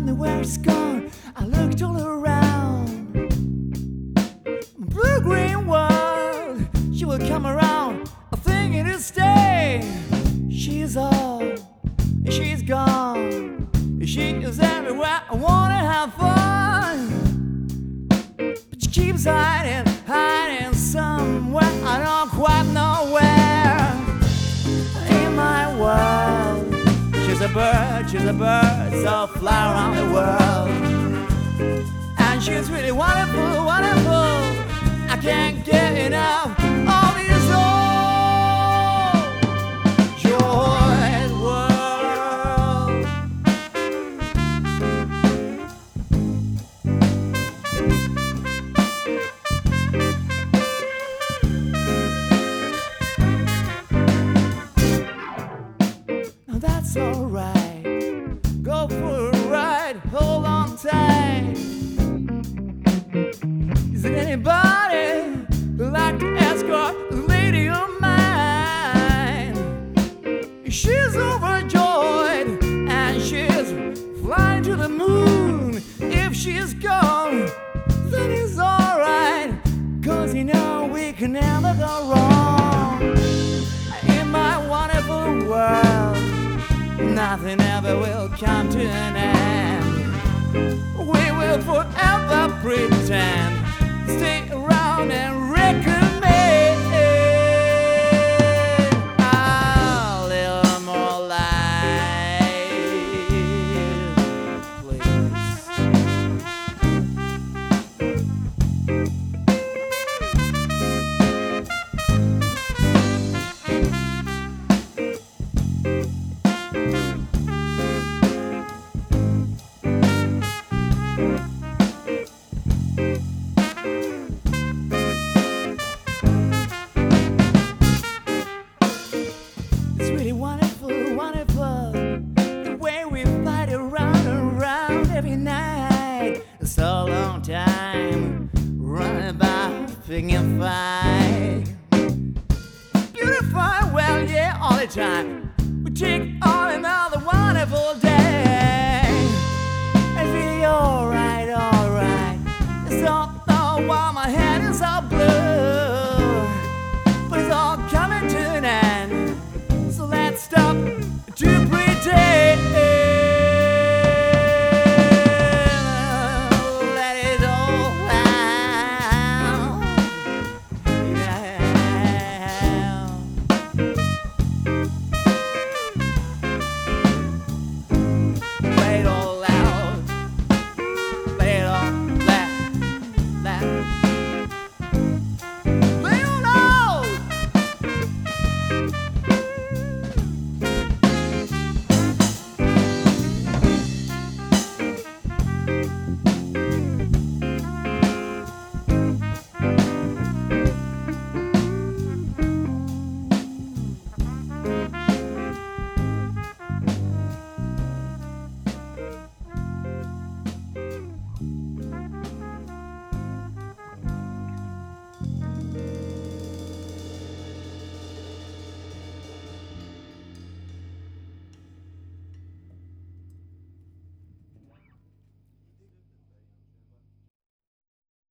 where it's gone. I looked all around. Blue-green world, she will come around, thinking to stay. She's all, she's gone. She is everywhere, I wanna have fun. But she keeps hiding, hiding somewhere, I don't quite know where. In my world, she's a bird, so fly around the world. And she's really wonderful, wonderful, I can't get enough of this overjoyed world. Now that's alright, go for a ride, hold on tight. Is there anybody who'd like to escort a lady of mine? She's overjoyed and she's flying to the moon. If she's gone, then it's alright, 'cause you know we can never go wrong. In my wonderful world, nothing ever will come to an end. We will forever pretend, stay around and recommend a little more life, please. It's really wonderful, wonderful, the way we fight around and around every night. It's a long time, running about, picking a fight. Beautiful, well, yeah, all the time. We take